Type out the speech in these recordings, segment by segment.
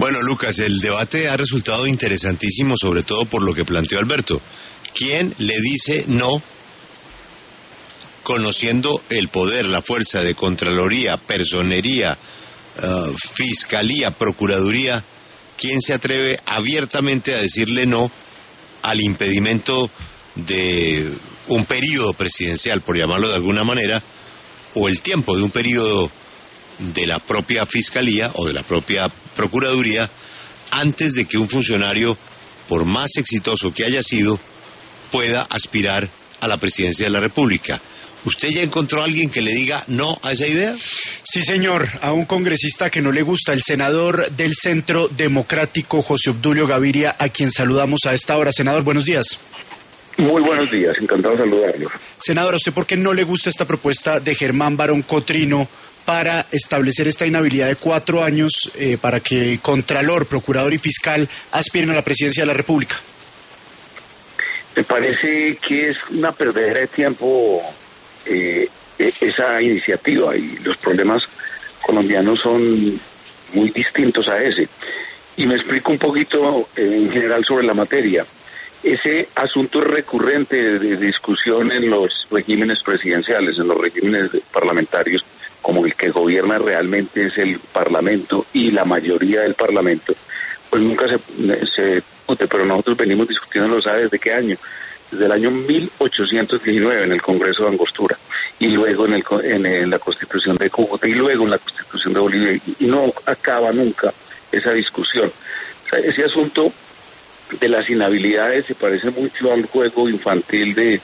Bueno, Lucas, el debate ha resultado interesantísimo, sobre todo por lo que planteó Alberto. ¿Quién le dice no, conociendo el poder, la fuerza de Contraloría, Personería, Fiscalía, Procuraduría? ¿Quién se atreve abiertamente a decirle no al impedimento de un periodo presidencial, por llamarlo de alguna manera, o el tiempo de un periodo de la propia Fiscalía o de la propia Procuraduría, antes de que un funcionario, por más exitoso que haya sido, pueda aspirar a la presidencia de la República? ¿Usted ya encontró a alguien que le diga no a esa idea? Sí, señor, a un congresista que no le gusta, el senador del Centro Democrático, José Obdulio Gaviria, a quien saludamos a esta hora. Senador, buenos días. Muy buenos días, encantado de saludarlo. Senador, ¿a usted por qué no le gusta esta propuesta de Germán Barón Cotrino para establecer esta inhabilidad de 4 años para que Contralor, Procurador y Fiscal aspiren a la presidencia de la República? Me parece que es una perdedera de tiempo esa iniciativa, y los problemas colombianos son muy distintos a ese. Y me explico un poquito en general sobre la materia. Ese asunto es recurrente de discusión en los regímenes presidenciales, en los regímenes parlamentarios, como el que gobierna realmente es el Parlamento y la mayoría del Parlamento, pues nunca se discute, pero nosotros venimos discutiendo, ¿sabe desde qué año? Desde el año 1819 en el Congreso de Angostura, y luego en la Constitución de Cúcuta, y luego en la Constitución de Bolivia, y no acaba nunca esa discusión. O sea, ese asunto de las inhabilidades se parece mucho al juego infantil de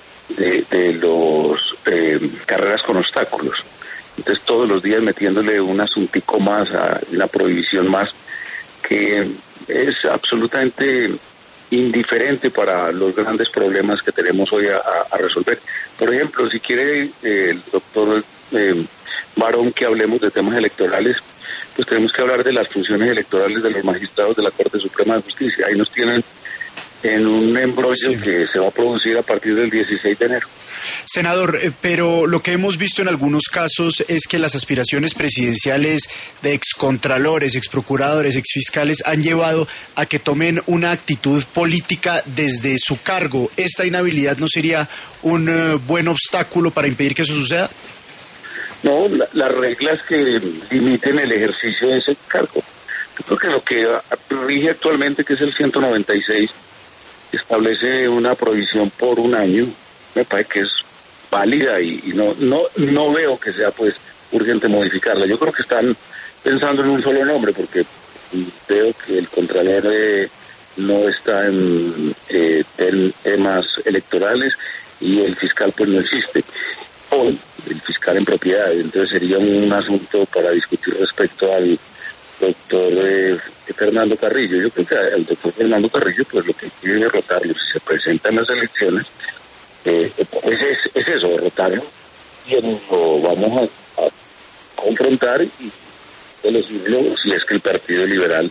los carreras con obstáculos. Entonces todos los días metiéndole un asuntico más, una prohibición más, que es absolutamente indiferente para los grandes problemas que tenemos hoy a resolver. Por ejemplo, si quiere el doctor Barón que hablemos de temas electorales, pues tenemos que hablar de las funciones electorales de los magistrados de la Corte Suprema de Justicia. Ahí nos tienen en un embrollo, sí, que se va a producir a partir del 16 de enero. Senador, pero lo que hemos visto en algunos casos es que las aspiraciones presidenciales de excontralores, exprocuradores, exfiscales han llevado a que tomen una actitud política desde su cargo. ¿Esta inhabilidad no sería un buen obstáculo para impedir que eso suceda? No, las reglas que limiten el ejercicio de ese cargo. Yo creo que lo que rige actualmente, que es el 196, establece una provisión por un año. Me parece que es válida y no veo que sea pues urgente modificarla. Yo creo que están pensando en un solo nombre, porque veo que el Contralor no está en temas electorales y el fiscal pues no existe. Hoy el fiscal en propiedad, entonces sería un asunto para discutir respecto al doctor Fernando Carrillo. Yo creo que al doctor Fernando Carrillo pues lo que quiere es derrotarlo. Si se presentan las elecciones, pues es eso, derrotarlo, y lo vamos a confrontar y elegirlo si es que el Partido Liberal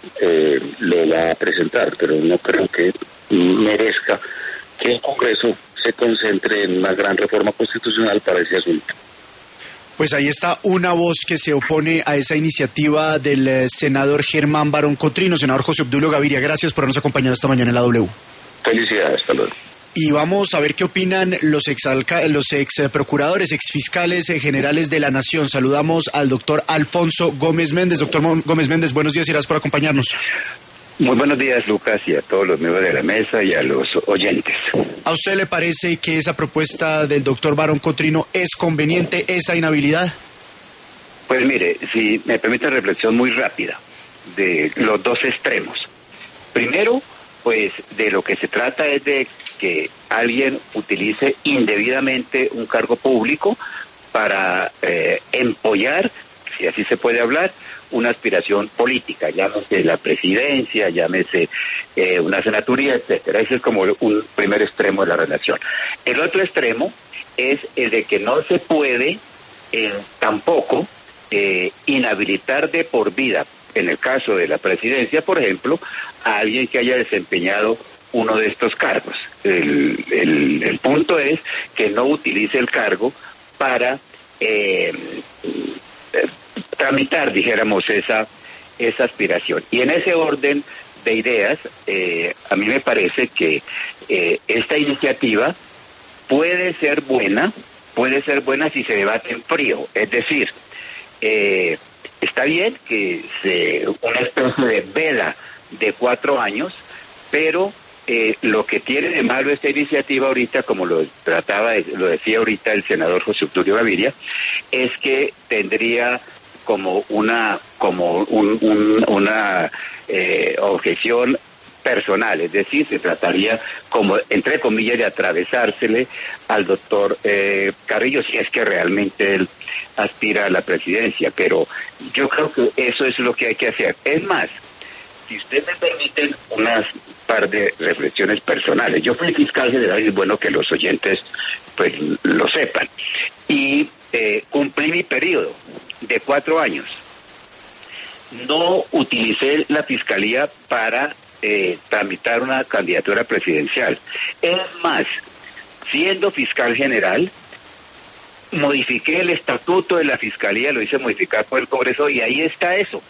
lo va a presentar, pero no creo que merezca que el Congreso se concentre en una gran reforma constitucional para ese asunto. Pues ahí está una voz que se opone a esa iniciativa del senador Germán Barón Cotrino. Senador José Obdulio Gaviria, gracias por habernos acompañado esta mañana en la W. Felicidades, hasta luego. Y vamos a ver qué opinan los ex procuradores, ex fiscales generales de la Nación. Saludamos al doctor Alfonso Gómez Méndez. Doctor Gómez Méndez, buenos días y gracias por acompañarnos. Muy buenos días, Lucas, y a todos los miembros de la mesa y a los oyentes. ¿A usted le parece que esa propuesta del doctor Barón Cotrino es conveniente, esa inhabilidad? Pues mire, si me permite una reflexión muy rápida de los dos extremos. Primero, pues de lo que se trata es de que alguien utilice indebidamente un cargo público para empollar, si así se puede hablar, una aspiración política, llámese la presidencia, llámese una senaturía, etcétera. Ese es como un primer extremo de la relación. El otro extremo es el de que no se puede tampoco inhabilitar de por vida, en el caso de la presidencia, por ejemplo, a alguien que haya desempeñado uno de estos cargos. El punto es que no utilice el cargo para tramitar, dijéramos, esa esa aspiración. Y en ese orden de ideas, a mí me parece que esta iniciativa puede ser buena si se debate en frío. Es decir, está bien que una especie de veda de 4 años, pero lo que tiene de malo esta iniciativa ahorita, como lo decía ahorita el senador José Obdulio Gaviria, es que tendría como una objeción personal, es decir, se trataría como, entre comillas, de atravesársele al doctor Carrillo, si es que realmente él aspira a la presidencia, pero yo creo que eso es lo que hay que hacer. Es más, si ustedes me permiten unas par de reflexiones personales. Yo fui fiscal general y es bueno que los oyentes pues lo sepan. Y cumplí mi periodo de 4 años. No utilicé la fiscalía para tramitar una candidatura presidencial. Es más, siendo fiscal general, modifiqué el estatuto de la fiscalía, lo hice modificar por el Congreso y ahí está eso,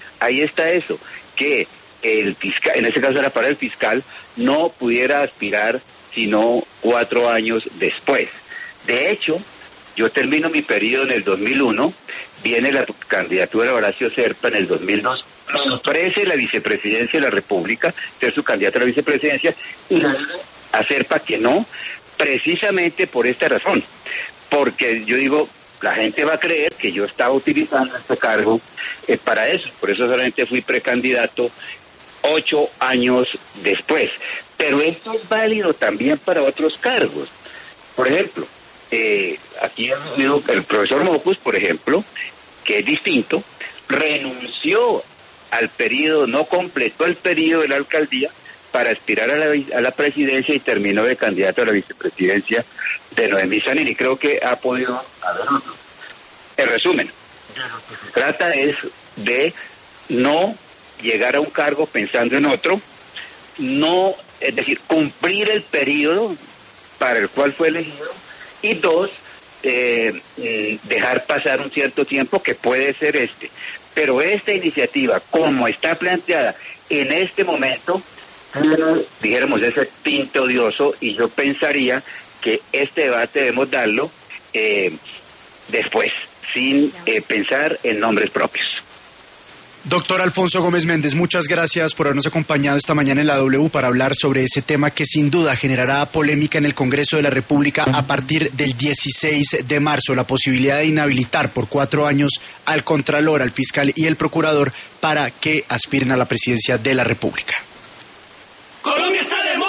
que el fiscal, en ese caso era para el fiscal, no pudiera aspirar sino 4 años después. De hecho, yo termino mi periodo en el 2001, viene la candidatura de Horacio Serpa en el 2002, me ofrece la vicepresidencia de la República, ser su candidato a la vicepresidencia, y le digo a Serpa que no, precisamente por esta razón, porque yo digo, la gente va a creer que yo estaba utilizando este cargo para eso, por eso solamente fui precandidato 8 años después. Pero esto es válido también para otros cargos. Por ejemplo, aquí el profesor Mocus, por ejemplo, que es distinto, renunció al periodo, no completó el periodo de la alcaldía para aspirar a la presidencia y terminó de candidato a la vicepresidencia de Noemí Zanini. Creo que ha podido haber otro. En resumen, lo que se trata es de no llegar a un cargo pensando en otro, no, es decir, cumplir el periodo para el cual fue elegido, y 2, dejar pasar un cierto tiempo que puede ser este. Pero esta iniciativa, como está planteada en este momento, dijéramos, ese tinte odioso, y yo pensaría que este debate debemos darlo después, sin pensar en nombres propios. Doctor Alfonso Gómez Méndez, muchas gracias por habernos acompañado esta mañana en la W para hablar sobre ese tema que sin duda generará polémica en el Congreso de la República a partir del 16 de marzo, la posibilidad de inhabilitar por 4 años al Contralor, al fiscal y el procurador para que aspiren a la presidencia de la República.